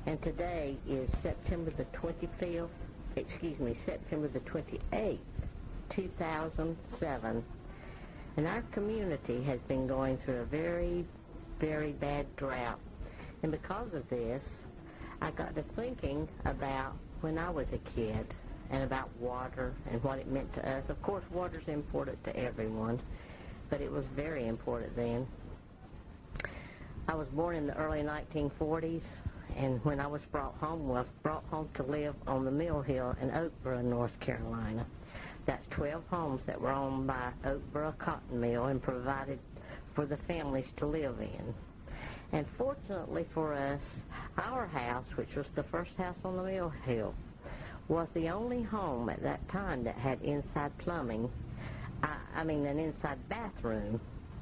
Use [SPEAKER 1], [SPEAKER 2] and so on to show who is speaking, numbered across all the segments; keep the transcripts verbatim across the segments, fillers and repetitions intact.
[SPEAKER 1] and today is September the twenty-fifth, excuse me, September the twenty-eighth, two thousand seven, and our community has been going through a very, very bad drought. And because of this, I got to thinking about when I was a kid and about water and what it meant to us. Of course, water's important to everyone, but it was very important then. I was born in the early nineteen forties, and when I was brought home, I was brought home to live on the Mill Hill in Oakboro, North Carolina. That's twelve homes that were owned by Oakboro Cotton Mill and provided for the families to live in. And fortunately for us, our house, which was the first house on the Mill Hill, was the only home at that time that had inside plumbing, I, I mean an inside bathroom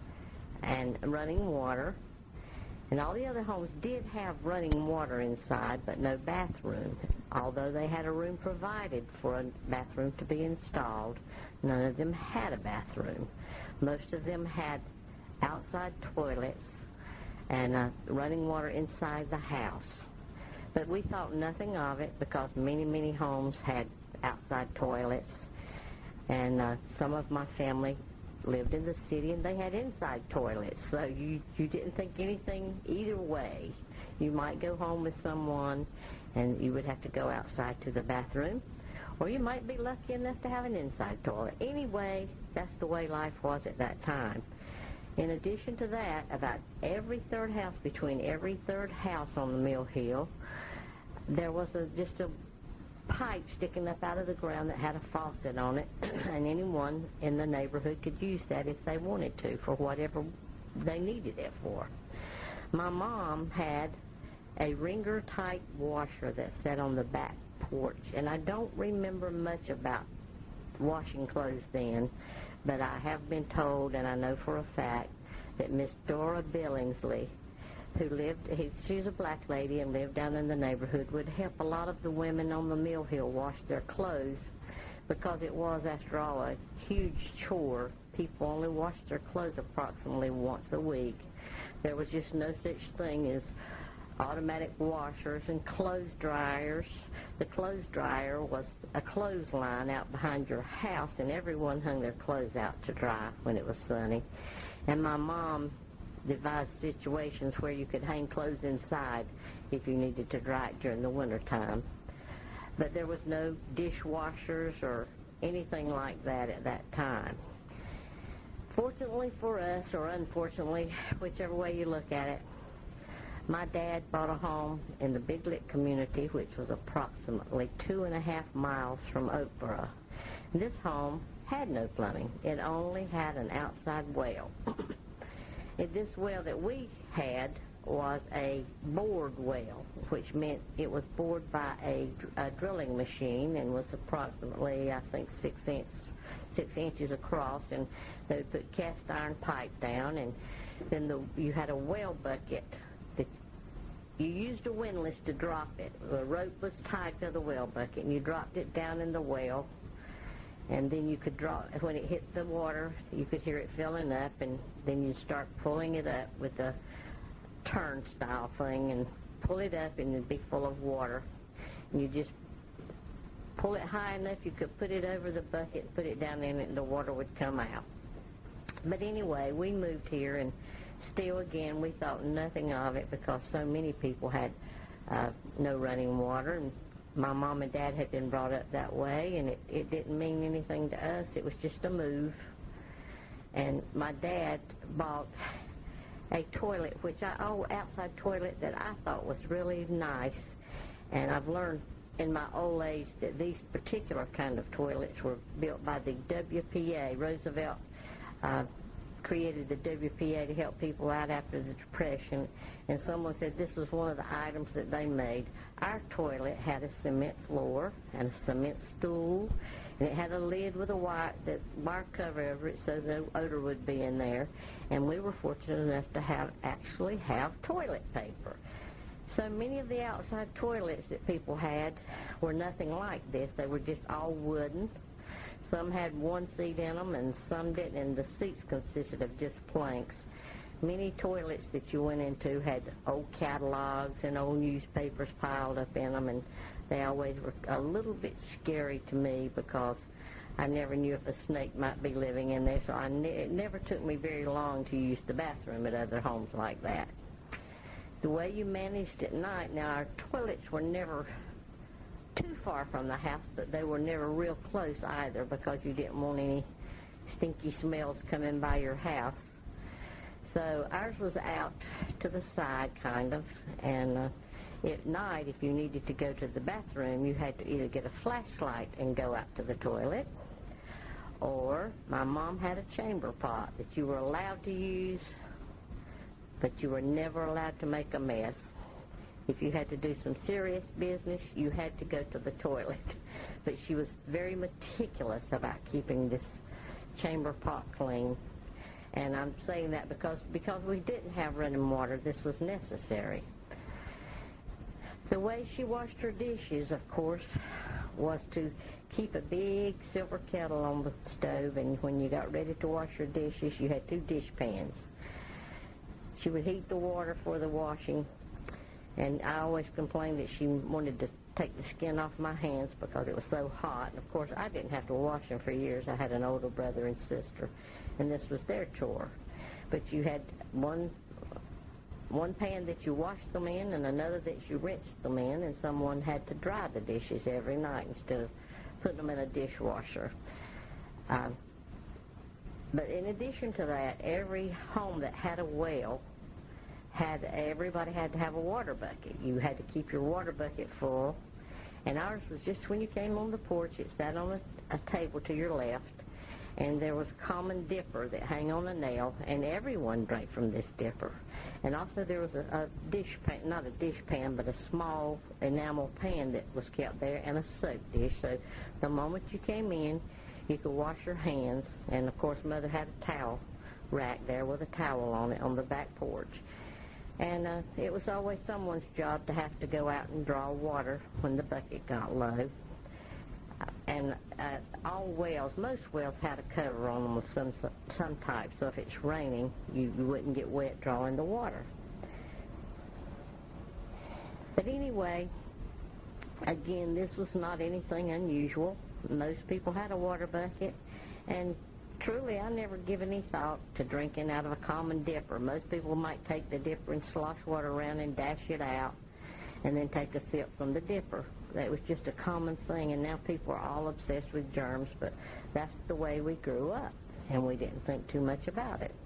[SPEAKER 1] and running water. And all the other homes did have running water inside, but no bathroom. Although they had a room provided for a bathroom to be installed, none of them had a bathroom. Most of them had outside toilets and uh, running water inside the house. But we thought nothing of it because many, many homes had outside toilets. And uh, some of my family lived in the city and they had inside toilets. So you, you didn't think anything either way. You might go home with someone and you would have to go outside to the bathroom. Or you might be lucky enough to have an inside toilet. Anyway, that's the way life was at that time. In addition to that, about every third house, between every third house on the Mill Hill, there was a, just a pipe sticking up out of the ground that had a faucet on it, and anyone in the neighborhood could use that if they wanted to for whatever they needed it for. My mom had a wringer-type washer that sat on the back porch, and I don't remember much about washing clothes then, but I have been told, and I know for a fact, that Miss Dora Billingsley, who lived, he, she was a black lady and lived down in the neighborhood, would help a lot of the women on the Mill Hill wash their clothes because it was, after all, a huge chore. People only washed their clothes approximately once a week. There was just no such thing as automatic washers and clothes dryers. The clothes dryer was a clothesline out behind your house, and everyone hung their clothes out to dry when it was sunny. And my mom devised situations where you could hang clothes inside if you needed to dry it during the winter time. But there was no dishwashers or anything like that at that time. Fortunately for us, or unfortunately, whichever way you look at it, my dad bought a home in the Big Lick community, which was approximately two and a half miles from Oakboro. This home had no plumbing. It only had an outside well. And this well that we had was a bored well, which meant it was bored by a, a drilling machine and was approximately, I think, six, inch, six inches across. And they would put cast iron pipe down, and then the, you had a well bucket. That you used a windlass to drop it. The rope was tied to the well bucket, and you dropped it down in the well. And then you could draw, when it hit the water, you could hear it filling up, and then you start pulling it up with a turnstile thing and pull it up, and it'd be full of water. And you just pull it high enough you could put it over the bucket and put it down in it, and the water would come out. But anyway, we moved here, and still again we thought nothing of it because so many people had uh, no running water, and my mom and dad had been brought up that way, and it, it didn't mean anything to us. It was just a move. And my dad bought a toilet, which I, oh, outside toilet that I thought was really nice. And I've learned in my old age that these particular kind of toilets were built by the W P A. Roosevelt uh, created the W P A to help people out after the Depression, and someone said this was one of the items that they made. Our toilet had a cement floor and a cement stool, and it had a lid with a wire, that wire cover over it so no odor would be in there, and we were fortunate enough to have actually have toilet paper. So many of the outside toilets that people had were nothing like this. They were just all wooden. Some had one seat in them and some didn't, and the seats consisted of just planks. Many toilets that you went into had old catalogs and old newspapers piled up in them, and they always were a little bit scary to me because I never knew if a snake might be living in there, so I ne- it never took me very long to use the bathroom at other homes like that. The way you managed at night, now our toilets were never too far from the house, but they were never real close either because you didn't want any stinky smells coming by your house. So ours was out to the side, kind of, and uh, at night, if you needed to go to the bathroom, you had to either get a flashlight and go out to the toilet, or my mom had a chamber pot that you were allowed to use, but you were never allowed to make a mess. If you had to do some serious business, you had to go to the toilet. But she was very meticulous about keeping this chamber pot clean. And I'm saying that because, because we didn't have running water, this was necessary. The way she washed her dishes, of course, was to keep a big silver kettle on the stove, and when you got ready to wash your dishes, you had two dish pans. She would heat the water for the washing, and I always complained that she wanted to take the skin off my hands because it was so hot. And of course, I didn't have to wash them for years. I had an older brother and sister, and this was their chore. But you had one one pan that you washed them in and another that you rinsed them in, and someone had to dry the dishes every night instead of putting them in a dishwasher. Um, but in addition to that, every home that had a well had, everybody had to have a water bucket. You had to keep your water bucket full, and ours was just when you came on the porch, it sat on a, a table to your left, and there was a common dipper that hung on a nail, and everyone drank from this dipper. And also there was a, a dish pan, not a dish pan, but a small enamel pan that was kept there, and a soap dish. So the moment you came in, you could wash your hands, and of course Mother had a towel rack there with a towel on it on the back porch. And uh, it was always someone's job to have to go out and draw water when the bucket got low. And uh, all wells, most wells had a cover on them of some some type, so if it's raining, you, you wouldn't get wet drawing the water. But anyway, again, this was not anything unusual. Most people had a water bucket, and truly, I never give any thought to drinking out of a common dipper. Most people might take the dipper and slosh water around and dash it out, and then take a sip from the dipper. That was just a common thing, and now people are all obsessed with germs, but that's the way we grew up, and we didn't think too much about it.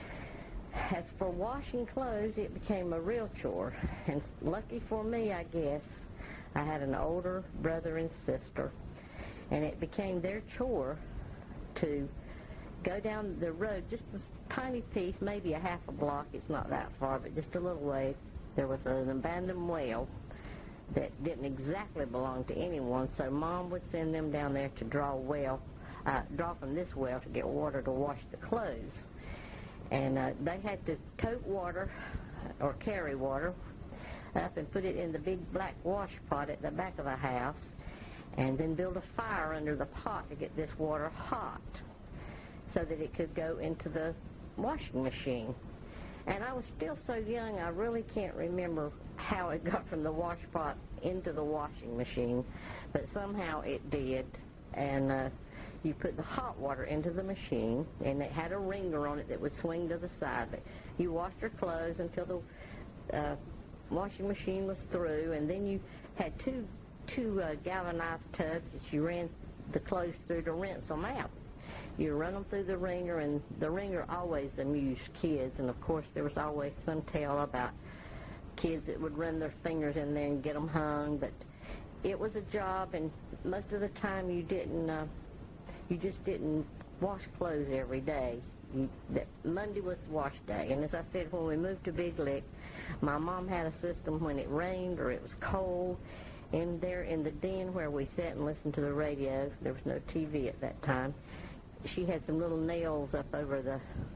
[SPEAKER 1] As for washing clothes, it became a real chore, and lucky for me, I guess, I had an older brother and sister, and it became their chore to go down the road just a tiny piece, maybe a half a block, it's not that far, but just a little way. There was an abandoned well that didn't exactly belong to anyone, so Mom would send them down there to draw well, uh, draw from this well to get water to wash the clothes. And uh, they had to tote water or carry water up and put it in the big black wash pot at the back of the house, and then build a fire under the pot to get this water hot so that it could go into the washing machine. And I was still so young, I really can't remember how it got from the wash pot into the washing machine, but somehow it did. And uh, you put the hot water into the machine, and it had a wringer on it that would swing to the side. But you washed your clothes until the uh, washing machine was through, and then you had two, two uh, galvanized tubs that you ran the clothes through to rinse them out. You run them through the wringer, and the wringer always amused kids, and of course there was always some tale about kids that would run their fingers in there and get them hung, but it was a job, and most of the time you didn't, uh, you just didn't wash clothes every day. You, that Monday was wash day, and as I said, when we moved to Big Lick, my mom had a system when it rained or it was cold. In there in the den where we sat and listened to the radio, there was no T V at that time, she had some little nails up over the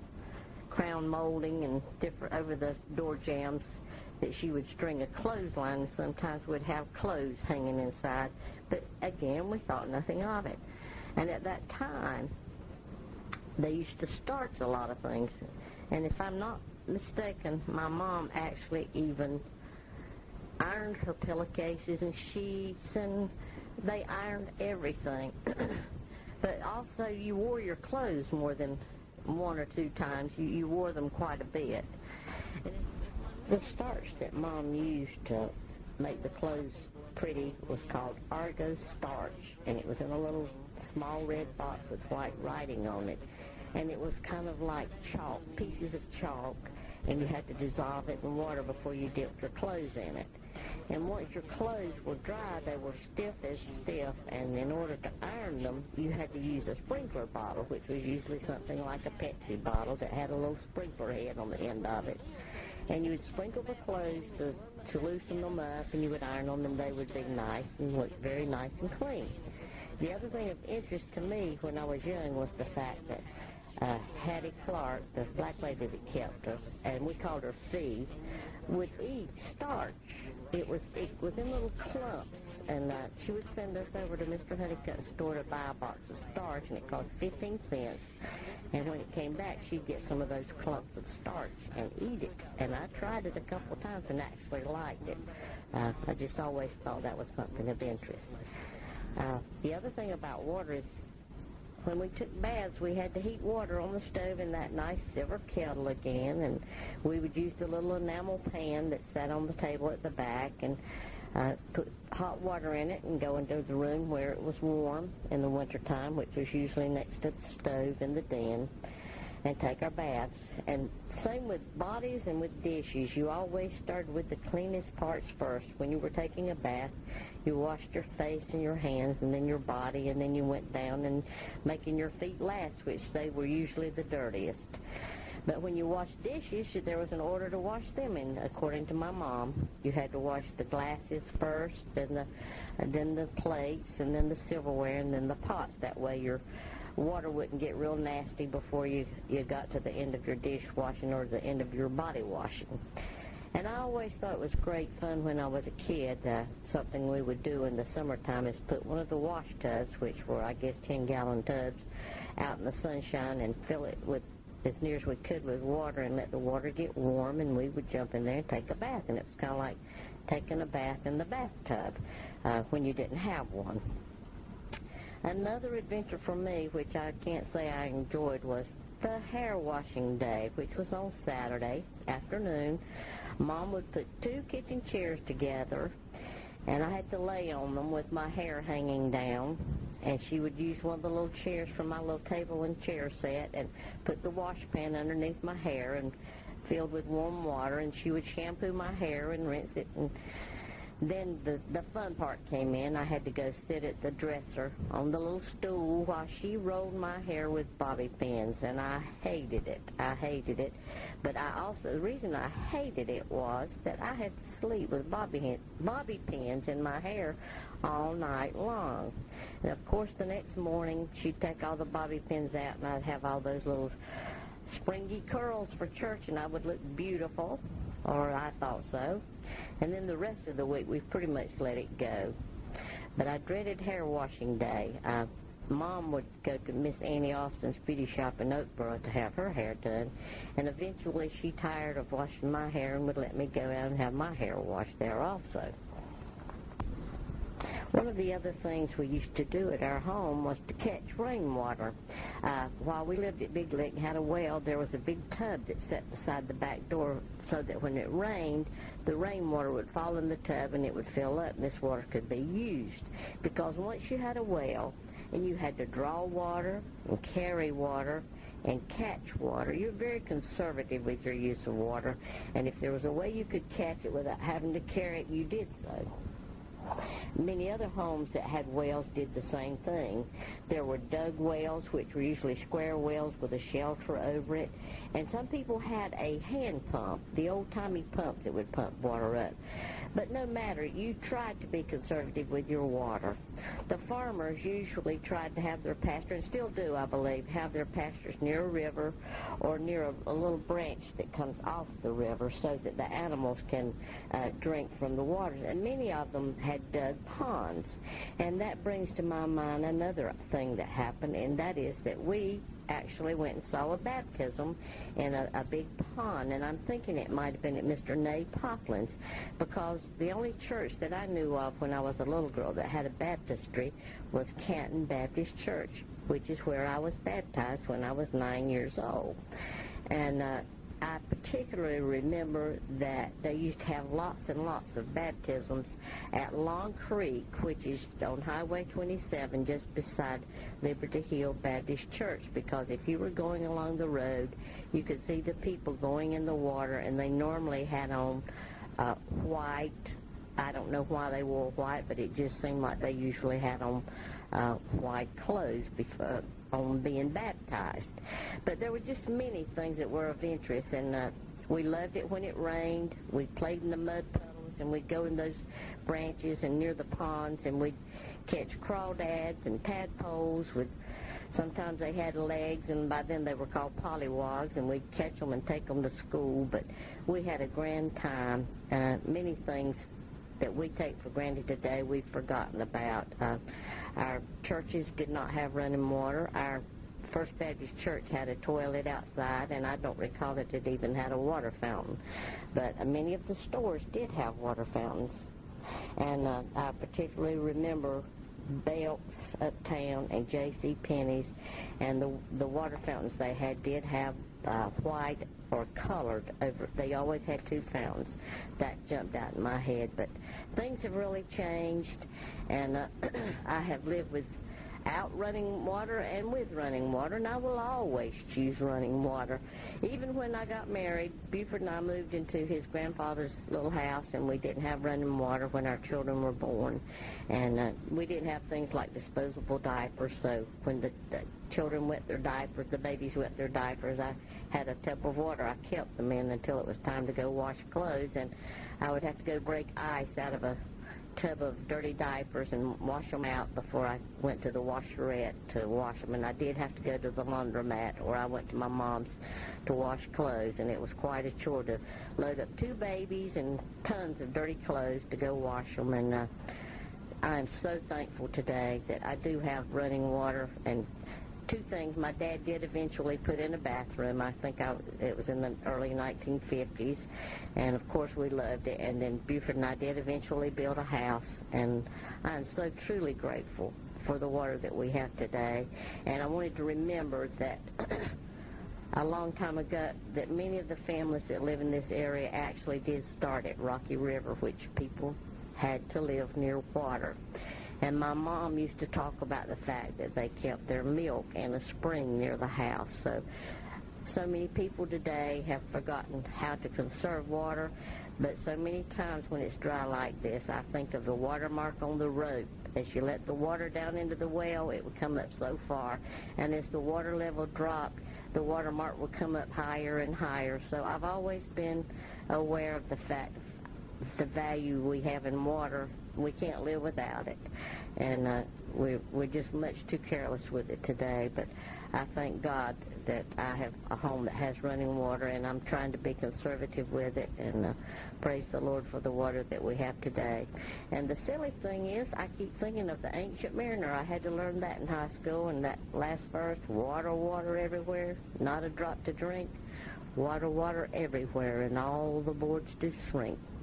[SPEAKER 1] crown molding and different over the door jambs that she would string a clothesline, and sometimes we'd have clothes hanging inside. But again, we thought nothing of it. And at that time, they used to starch a lot of things. And if I'm not mistaken, my mom actually even ironed her pillowcases and sheets, and they ironed everything. But also, you wore your clothes more than one or two times. You, you wore them quite a bit. And the starch that Mom used to make the clothes pretty was called Argo starch, and it was in a little small red box with white writing on it. And it was kind of like chalk, pieces of chalk, and you had to dissolve it in water before you dipped your clothes in it. And once your clothes were dry, they were stiff as stiff, and in order to iron them, you had to use a sprinkler bottle, which was usually something like a Pepsi bottle that had a little sprinkler head on the end of it. And you would sprinkle the clothes to, to loosen them up, and you would iron them, and they would be nice and look very nice and clean. The other thing of interest to me when I was young was the fact that uh, Hattie Clark, the black lady that kept us, and we called her Fee, would eat starch. It was it was in little clumps, and uh, she would send us over to Mister Honeycutt's store to buy a box of starch, and it cost fifteen cents. And when it came back, she'd get some of those clumps of starch and eat it. And I tried it a couple of times and actually liked it. Uh, I just always thought that was something of interest. Uh, the other thing about water is when we took baths, we had to heat water on the stove in that nice silver kettle again, and we would use the little enamel pan that sat on the table at the back and uh, put hot water in it and go into the room where it was warm in the wintertime, which was usually next to the stove in the den, and take our baths. And same with bodies and with dishes. You always started with the cleanest parts first. When you were taking a bath, you washed your face and your hands and then your body, and then you went down and making your feet last, which they were usually the dirtiest. But when you washed dishes, there was an order to wash them in. According to my mom, you had to wash the glasses first, and, the, and then the plates, and then the silverware, and then the pots. That way your water wouldn't get real nasty before you, you got to the end of your dishwashing or the end of your body washing. And I always thought it was great fun when I was a kid. Uh, something we would do in the summertime is put one of the wash tubs, which were, I guess, ten-gallon tubs, out in the sunshine and fill it with as near as we could with water and let the water get warm, and we would jump in there and take a bath. And it was kind of like taking a bath in the bathtub uh, when you didn't have one. Another adventure for me, which I can't say I enjoyed, was the hair washing day, which was on Saturday afternoon. Mom would put two kitchen chairs together, and I had to lay on them with my hair hanging down. And she would use one of the little chairs from my little table and chair set and put the wash pan underneath my hair and filled with warm water, and she would shampoo my hair and rinse it. And then the, the fun part came in. I had to go sit at the dresser on the little stool while she rolled my hair with bobby pins, and I hated it. I hated it. But I also, the reason I hated it was that I had to sleep with bobby, bobby pins in my hair all night long. And of course the next morning she'd take all the bobby pins out, and I'd have all those little springy curls for church, and I would look beautiful, or I thought so. And then the rest of the week we pretty much let it go. But I dreaded hair washing day. Uh, Mom would go to Miss Annie Austin's beauty shop in Oakboro to have her hair done, and eventually she tired of washing my hair and would let me go out and have my hair washed there also. One of the other things we used to do at our home was to catch rainwater. Uh, while we lived at Big Lick and had a well, there was a big tub that sat beside the back door so that when it rained, the rainwater would fall in the tub and it would fill up, and this water could be used. Because once you had a well and you had to draw water and carry water and catch water, you're very conservative with your use of water, and if there was a way you could catch it without having to carry it, you did so. Many other homes that had wells did the same thing. There were dug wells, which were usually square wells with a shelter over it, and some people had a hand pump, the old-timey pump that would pump water up. But no matter, you tried to be conservative with your water. The farmers usually tried to have their pasture, and still do, I believe, have their pastures near a river or near a, a little branch that comes off the river so that the animals can uh, drink from the water. And many of them had dug ponds. And that brings to my mind another thing that happened, and that is that we actually went and saw a baptism in a, a big pond, and I'm thinking it might have been at Mister Nay Poplin's, because the only church that I knew of when I was a little girl that had a baptistry was Canton Baptist Church, which is where I was baptized when I was nine years old. And uh, I particularly remember that they used to have lots and lots of baptisms at Long Creek, which is on Highway twenty-seven, just beside Liberty Hill Baptist Church, because if you were going along the road, you could see the people going in the water, and they normally had on uh, white. I don't know why they wore white, but it just seemed like they usually had on uh, white clothes before, on being baptized. But there were just many things that were of interest, and uh, we loved it when it rained. We played in the mud puddles, and we'd go in those branches and near the ponds, and we'd catch crawdads and tadpoles with, sometimes they had legs, and by then they were called pollywogs, and we'd catch them and take them to school. But we had a grand time. Uh, many things that we take for granted today we've forgotten about. Uh, our churches did not have running water. Our First Baptist Church had a toilet outside, and I don't recall that it even had a water fountain. But uh, many of the stores did have water fountains. And uh, I particularly remember Belk's Uptown and J C. Penney's, and the, the water fountains they had did have uh, white or colored over. They always had two fountains. That jumped out in my head. But things have really changed, and uh, I have lived without running water and with running water, and I will always choose running water. Even when I got married, Buford and I moved into his grandfather's little house, and we didn't have running water when our children were born. And uh, we didn't have things like disposable diapers, so when the, the children wet their diapers, the babies wet their diapers, I had a tub of water I kept them in until it was time to go wash clothes, and I would have to go break ice out of a tub of dirty diapers and wash them out before I went to the washerette to wash them. And I did have to go to the laundromat, or I went to my mom's to wash clothes, and it was quite a chore to load up two babies and tons of dirty clothes to go wash them. And uh, I'm so thankful today that I do have running water. And two things my dad did eventually put in a bathroom. I think I, it was in the early nineteen fifties, and of course we loved it. And then Buford and I did eventually build a house, and I'm so truly grateful for the water that we have today. And I wanted to remember that a long time ago that many of the families that live in this area actually did start at Rocky River, which people had to live near water. And my mom used to talk about the fact that they kept their milk in a spring near the house. So, so many people today have forgotten how to conserve water, but so many times when it's dry like this, I think of the watermark on the rope. As you let the water down into the well, it would come up so far. And as the water level dropped, the watermark would come up higher and higher. So I've always been aware of the fact, the value we have in water. We can't live without it, and uh, we're, we're just much too careless with it today. But I thank God that I have a home that has running water, and I'm trying to be conservative with it, and uh, praise the Lord for the water that we have today. And the silly thing is, I keep thinking of the Ancient Mariner. I had to learn that in high school, and that last verse, water, water everywhere, not a drop to drink, water, water everywhere, and all the boards do shrink.